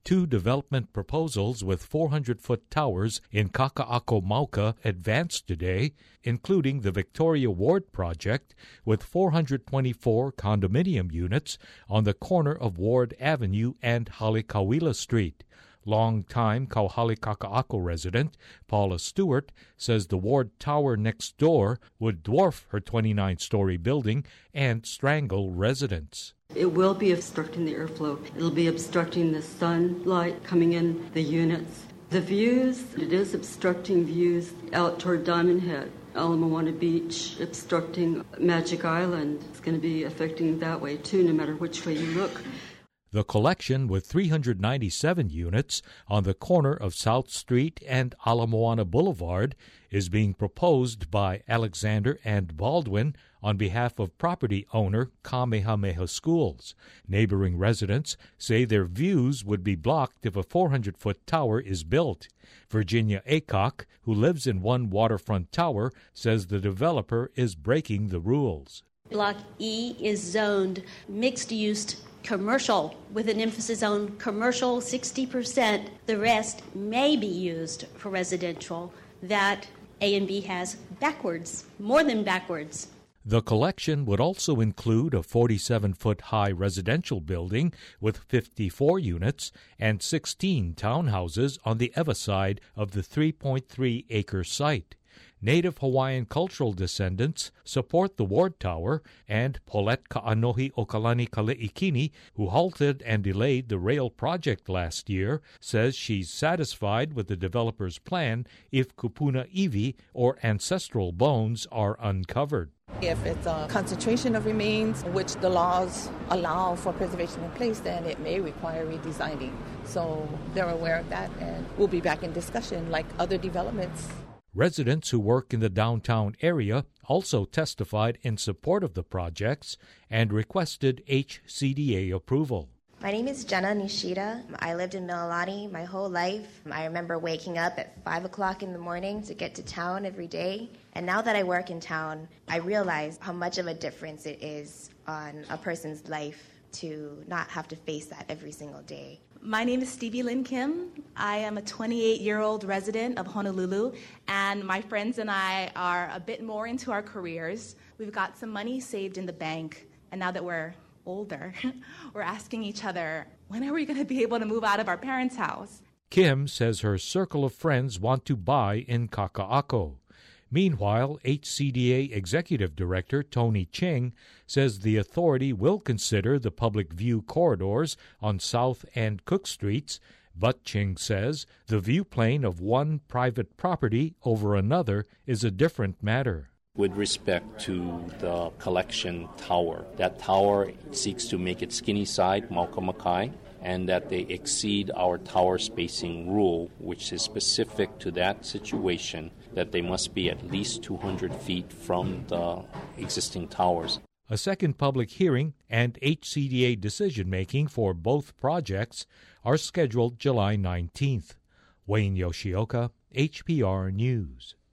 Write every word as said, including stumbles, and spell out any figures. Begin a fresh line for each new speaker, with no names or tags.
Two development proposals with four hundred foot towers in Kaka'ako Mauka advanced today, including the Victoria Ward project with four hundred twenty-four condominium units on the corner of Ward Avenue and Halekawila Street. Long-time Kauhali Kaka'ako resident Paula Stewart says the Ward Tower next door would dwarf her twenty-nine story building and strangle residents.
It will be obstructing the airflow. It'll be obstructing the sunlight coming in the units. The views, it is obstructing views out toward Diamond Head, Ala Moana Beach, obstructing Magic Island. It's going to be affecting that way too, no matter which way you look.
The collection, with three hundred ninety-seven units on the corner of South Street and Ala Moana Boulevard, is being proposed by Alexander and Baldwin on behalf of property owner Kamehameha Schools. Neighboring residents say their views would be blocked if a four hundred foot tower is built. Virginia Aycock, who lives in one waterfront tower, says the developer is breaking the rules.
Block E is zoned mixed-use commercial, with an emphasis on commercial, sixty percent. The rest may be used for residential. That A and B has backwards, more than backwards.
The collection would also include a forty-seven foot high residential building with fifty-four units and sixteen townhouses on the Ewa side of the three point three acre site. Native Hawaiian cultural descendants support the Ward Tower, and Paulette Ka'anohi Okalani Kale'ikini, who halted and delayed the rail project last year, says she's satisfied with the developer's plan if kupuna iwi, or ancestral bones, are uncovered.
If it's a concentration of remains, which the laws allow for preservation in place, then it may require redesigning. So they're aware of that, and we'll be back in discussion like other developments.
Residents who work in the downtown area also testified in support of the projects and requested H C D A approval.
My name is Jenna Nishida. I lived in Mililani my whole life. I remember waking up at five o'clock in the morning to get to town every day. And now that I work in town, I realize how much of a difference it is on a person's life to not have to face that every single day.
My name is Stevie Lynn Kim. I am a twenty-eight-year-old resident of Honolulu, and my friends and I are a bit more into our careers. We've got some money saved in the bank, and now that we're older, we're asking each other, when are we going to be able to move out of our parents' house?
Kim says her circle of friends want to buy in Kaka'ako. Meanwhile, H C D A Executive Director Tony Ching says the authority will consider the public view corridors on South and Cook Streets, but Ching says the view plane of one private property over another is a different matter.
With respect to the collection tower, that tower seeks to make it skinny side, Mauka Makai, and that they exceed our tower spacing rule, which is specific to that situation, that they must be at least two hundred feet from the existing towers.
A second public hearing and H C D A decision-making for both projects are scheduled July nineteenth. Wayne Yoshioka, H P R News.